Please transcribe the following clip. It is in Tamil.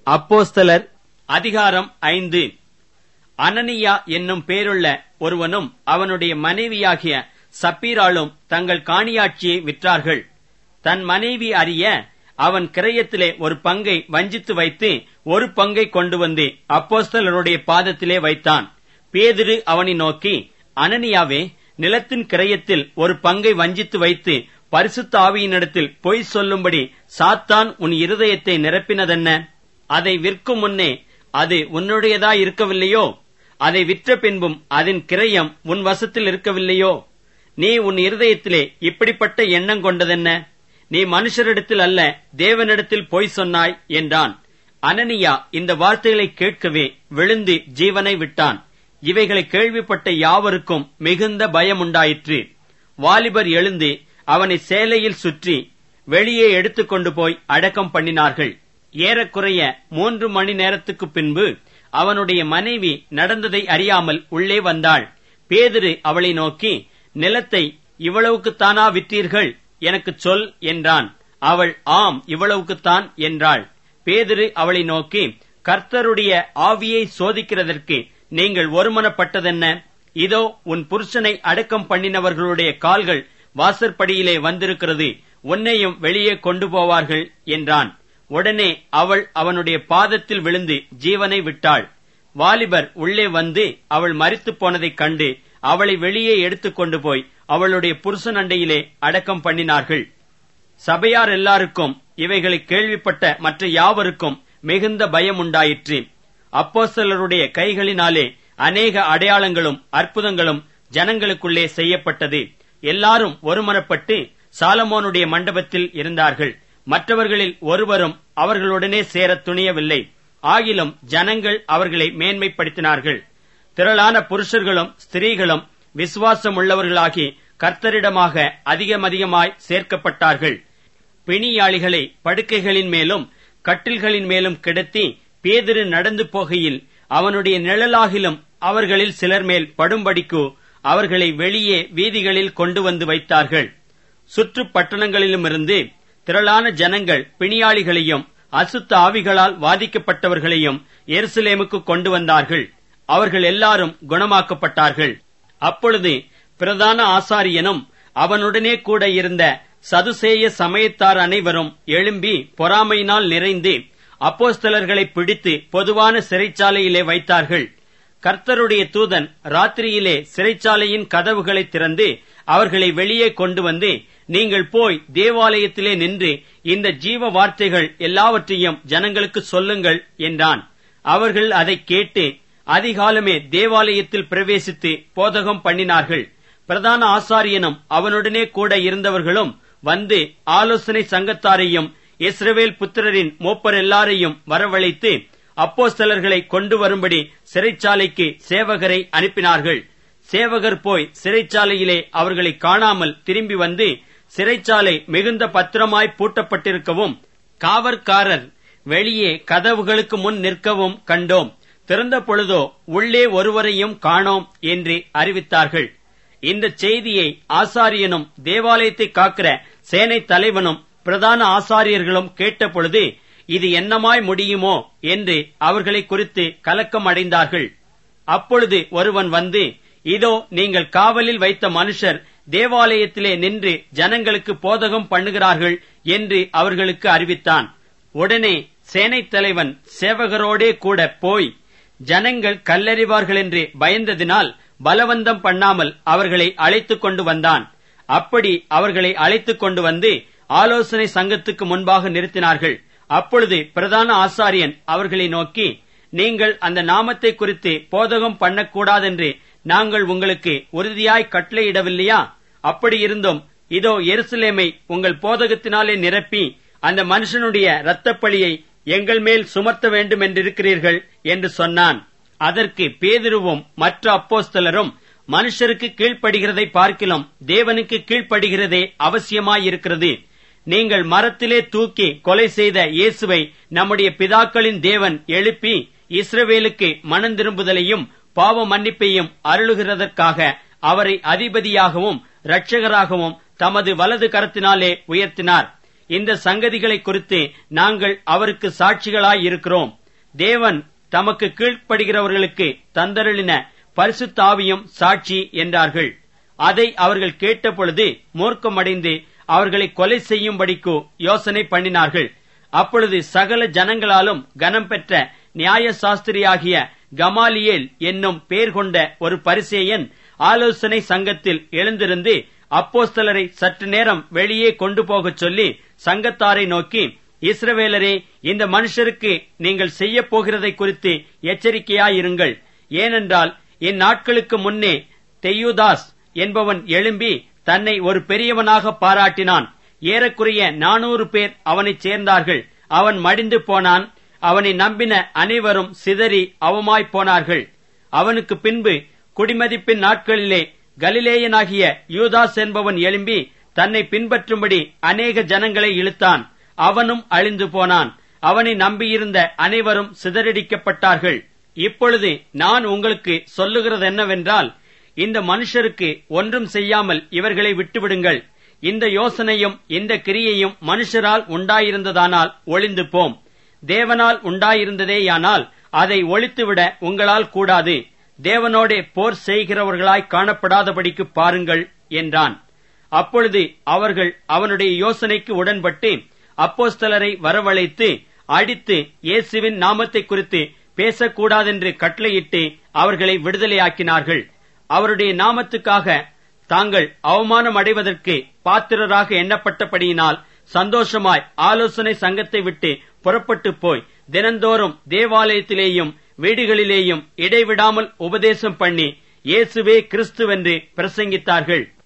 அப்போஸ்தலர் அதிகாரம் 5. அனனியா என்னும் பேருள்ள ஒருவனும் அவனுடைய மனைவியாகிய சப்பீராளும் தங்கள் காணியாட்சியை விற்றார்கள். தன் மனைவி அறிய அவன் கிரயத்திலே ஒரு பங்கை வஞ்சித்து வைத்து ஒரு பங்கை கொண்டு வந்து அப்போஸ்தலருடைய பாதத்திலே வைத்தான். பேதுரு அவனை நோக்கி, அனனியாவே, நிலத்தின் கிரயத்தில் ஒரு பங்கை வஞ்சித்து வைத்து பரிசுத்த ஆவியினிடத்தில் பொய் சொல்லும்படி சாத்தான் உன் இருதயத்தை நிரப்பினதென்ன? அதை விற்கும் முன்னே அது உன்னுடையதாயிருக்கவில்லையோ? அதை விற்ற பின்பும் அதன் கிரயம் உன் வசத்தில் இருக்கவில்லையோ? நீ உன் இருதயத்திலே இப்படிப்பட்ட எண்ணம் கொண்டதென்ன? நீ மனுஷரிடத்தில் அல்ல, தேவனிடத்தில் பொய் சொன்னாய் என்றான். அனனியா இந்த வார்த்தைகளை கேட்கவே விழுந்து ஜீவனை விட்டான். இவைகளை கேள்விப்பட்ட யாவருக்கும் மிகுந்த பயமுண்டாயிற்று. வாலிபர் எழுந்து அவனை சேலையில் சுற்றி வெளியே எடுத்துக்கொண்டு போய் அடக்கம் பண்ணினார்கள். ஏறக்குறைய 3 மணி நேரத்துக்கு பின்பு அவனுடைய மனைவி நடந்ததை அறியாமல் உள்ளே வந்தாள். பேதுரு அவளை நோக்கி, நிலத்தை இவ்வளவுக்குத்தானா விற்றீர்கள்? எனக்கு சொல் என்றான். அவள், ஆம், இவ்வளவுக்குத்தான் என்றாள். பேதுரு அவளை நோக்கி, கர்த்தருடைய ஆவியை சோதிக்கிறதற்கு நீங்கள் ஒருமனப்பட்டதென்ன? இதோ உன் புருஷனை அடக்கம் பண்ணினவர்களுடைய கால்கள் வாசற்படியிலே வந்திருக்கிறது, உன்னையும் வெளியே கொண்டு போவார்கள் என்றான். உடனே அவள் அவனுடைய பாதத்தில் விழுந்து ஜீவனை விட்டாள். வாலிபர் உள்ளே வந்து அவள் மரித்து போனதைக் கண்டு அவளை வெளியே எடுத்துக்கொண்டு போய் அவளுடைய புருஷன் அண்டையிலே அடக்கம் பண்ணினார்கள். சபையார் எல்லாருக்கும் இவைகளை கேள்விப்பட்ட மற்ற யாவருக்கும் மிகுந்த பயம் உண்டாயிற்று. அப்போஸ்தலருடைய கைகளினாலே அநேக அடையாளங்களும் அற்புதங்களும் ஜனங்களுக்குள்ளே செய்யப்பட்டது. எல்லாரும் ஒருமனப்பட்டு சாலமோனுடைய மண்டபத்தில் இருந்தார்கள். மற்றவர்களில் ஒருவரும் அவர்களுடனே சேரத் துணியவில்லை. ஆகிலும் ஜனங்கள் அவர்களை மேன்மைப்படுத்தினார்கள். திரளான புருஷர்களும் ஸ்திரீகளும் விசுவாசம் உள்ளவர்களாகி கர்த்தரிடமாக அதிகமாய் சேர்க்கப்பட்டார்கள். பிணியாளிகளை படுக்கைகளின் மேலும் கட்டில்களின் மேலும் கிடத்தி பேதுரு நடந்து போகையில் அவனுடைய நிழலாகிலும் அவர்களில் சிலர் மேல் படும்படிக்கு அவர்களை வெளியே வீதிகளில் கொண்டு வந்து வைத்தார்கள். சுற்று பட்டணங்களிலுமிருந்து திரளான ஜனங்கள் பிணியாளிகளையும் அசுத்த ஆவிகளால் வாதிக்கப்பட்டவர்களையும் எருசலேமுக்கு கொண்டு வந்தார்கள். அவர்கள் எல்லாரும் குணமாக்கப்பட்டார்கள். அப்பொழுது பிரதான ஆசாரியனும் அவனுடனே கூட இருந்த சதுசேய சமயத்தார் அனைவரும் எழும்பி பொறாமையினால் நிறைந்து அப்போஸ்தலர்களை பிடித்து பொதுவான சிறைச்சாலையிலே வைத்தார்கள். கர்த்தருடைய தூதன் ராத்திரியிலே சிறைச்சாலையின் கதவுகளை திறந்து அவர்களை வெளியே கொண்டு வந்து, நீங்கள் போய் தேவாலயத்திலே நின்று இந்த ஜீவ வார்த்தைகள் எல்லாவற்றையும் ஜனங்களுக்கு சொல்லுங்கள் என்றான். அவர்கள் அதை கேட்டு அதிகாலமே தேவாலயத்தில் பிரவேசித்து போதகம் பண்ணினார்கள். பிரதான ஆசாரியனும் அவனுடனே கூட இருந்தவர்களும் வந்து ஆலோசனை சங்கத்தாரையும் இஸ்ரவேல் புத்திரரின் மூப்பர் எல்லாரையும் வரவழைத்து அப்போஸ்தலர்களை கொண்டு வரும்படி சிறைச்சாலைக்கு சேவகரை அனுப்பினார்கள். சேவகர் போய் சிறைச்சாலையிலே அவர்களை காணாமல் திரும்பி வந்து, சிறைச்சாலை மிகுந்த பத்திரமாய் பூட்டப்பட்டிருக்கவும் காவற்காரர் வெளியே கதவுகளுக்கு முன் நிற்கவும் கண்டோம். திறந்த பொழுதோ உள்ளே ஒருவரையும் காணோம் என்று அறிவித்தார்கள். இந்த செய்தியை ஆசாரியனும் தேவாலயத்தை காக்கிற சேனை தலைவனும் பிரதான ஆசாரியர்களும் கேட்டபொழுது, இது என்னமாய் முடியுமோ என்று அவர்களை குறித்து கலக்கம் அடைந்தார்கள். அப்பொழுது ஒருவன் வந்து, இதோ நீங்கள் காவலில் வைத்த மனுஷர் தேவாலயத்திலே நின்று ஜனங்களுக்கு போதகம் பண்ணுகிறார்கள் என்று அவர்களுக்கு அறிவித்தான். உடனே சேனை தலைவன் சேவகரோடே கூட போய் ஜனங்கள் கல்லறிவார்கள் என்று பயந்ததினால் பலவந்தம் பண்ணாமல் அவர்களை அழைத்துக் கொண்டு வந்தான். அப்படி அவர்களை அழைத்துக் கொண்டு வந்து ஆலோசனை சங்கத்துக்கு முன்பாக நிறுத்தினார்கள். அப்பொழுது பிரதான ஆசாரியன் அவர்களை நோக்கி, நீங்கள் அந்த நாமத்தை குறித்து போதகம் பண்ணக்கூடாதென்று நாங்கள் உங்களுக்கு உறுதியாய் கட்டளையிடவில்லையா? அப்படி இருந்தும் இதோ எருசலேமை உங்கள் போதகத்தினாலே நிரப்பி அந்த மனுஷனுடைய இரத்தப்பழியை எங்கள் மேல் சுமத்த வேண்டும் என்றிருக்கிறீர்கள் என்று சொன்னான். அதற்கு பேதுருவும் மற்ற அப்போஸ்தலரும், மனுஷருக்கு கீழ்ப்படுகிறதை பார்க்கிலும் தேவனுக்கு கீழ்ப்படுகிறதே அவசியமாயிருக்கிறது. நீங்கள் மரத்திலே தூக்கி கொலை செய்த இயேசுவை நம்முடைய பிதாக்களின் தேவன் எழுப்பி இஸ்ரவேலுக்கு மனந்திரும்புதலையும் பாவ மன்னிப்பையும் அருளுகிறதற்காக அவரை அதிபதியாகவும் இரட்சகராகவும் தமது வலது கரத்தினாலே உயர்த்தினார். இந்த சங்கதிகளை குறித்து நாங்கள் அவருக்கு சாட்சிகளாயிருக்கிறோம். தேவன் தமக்கு கீழ்ப்படுகிறவர்களுக்கு தந்தருளின பரிசுத்த ஆவியும் சாட்சி என்றார்கள். அதை அவர்கள் கேட்டபொழுது மூர்க்கமடைந்து அவர்களை கொலை செய்யும்படிக்கு யோசனை பண்ணினார்கள். அப்பொழுது சகல ஜனங்களாலும் கனம் பெற்ற நியாய சாஸ்திரியாகிய கமாலியேல் என்னும் பேர் கொண்ட ஒரு பரிசேயன் ஆலோசனை சங்கத்தில் எழுந்திருந்து அப்போஸ்தலரை சற்று நேரம் வெளியே கொண்டு போகச் சொல்லி சங்கத்தாரை நோக்கி, இஸ்ரவேலரே, இந்த மனுஷருக்கு நீங்கள் செய்ய போகிறதை குறித்து எச்சரிக்கையாயிருங்கள். ஏனென்றால் இந்நாட்களுக்கு முன்னே தெயூதாஸ் என்பவன் எழும்பி தன்னை ஒரு பெரியவனாக பாராட்டினான். ஏறக்குறைய 400 பேர் அவனைச் சேர்ந்தார்கள். அவன் மடிந்து போனான். அவனை நம்பின அனைவரும் சிதறி அவமாய்ப் போனார்கள். அவனுக்கு பின்பு குடிமதிப்பின் நாட்களிலே கலிலேயனாகிய யூதாஸ் என்பவன் எழும்பி தன்னை பின்பற்றும்படி அநேக ஜனங்களை இழுத்தான். அவனும் அழிந்து போனான். அவனை நம்பியிருந்த அனைவரும் சிதறடிக்கப்பட்டார்கள். இப்பொழுது நான் உங்களுக்கு சொல்லுகிறது என்னவென்றால், இந்த மனுஷருக்கு ஒன்றும் செய்யாமல் இவர்களை விட்டுவிடுங்கள். இந்த யோசனையும் இந்த கிரியையும் மனுஷரால் உண்டாயிருந்ததானால் ஒளிந்து போம். தேவனால் உண்டாயிருந்ததேயானால் அதை ஒழித்துவிட உங்களால் கூடாது. தேவனோடே போர் செய்கிறவர்களாய் காணப்படாதபடிக்கு பாருங்கள் என்றான். அப்பொழுது அவர்கள் அவனுடைய யோசனைக்கு உடன்பட்டு அப்போஸ்தலரை வரவழைத்து அடித்து இயேசுவின் நாமத்தை குறித்து பேசக்கூடாதென்று கட்டளையிட்டு அவர்களை விடுதலையாக்கினார்கள். அவருடைய நாமத்துக்காக தாங்கள் அவமானம் அடைவதற்கு பாத்திரராக எண்ணப்பட்டபடியினால் சந்தோஷமாய் ஆலோசனை சங்கத்தை விட்டு புறப்பட்டு போய் தினந்தோறும் தேவாலயத்திலேயும் வீடுகளிலேயும் இடைவிடாமல் உபதேசம் பண்ணி இயேசுவே கிறிஸ்துவென்று பிரசங்கித்தார்கள்.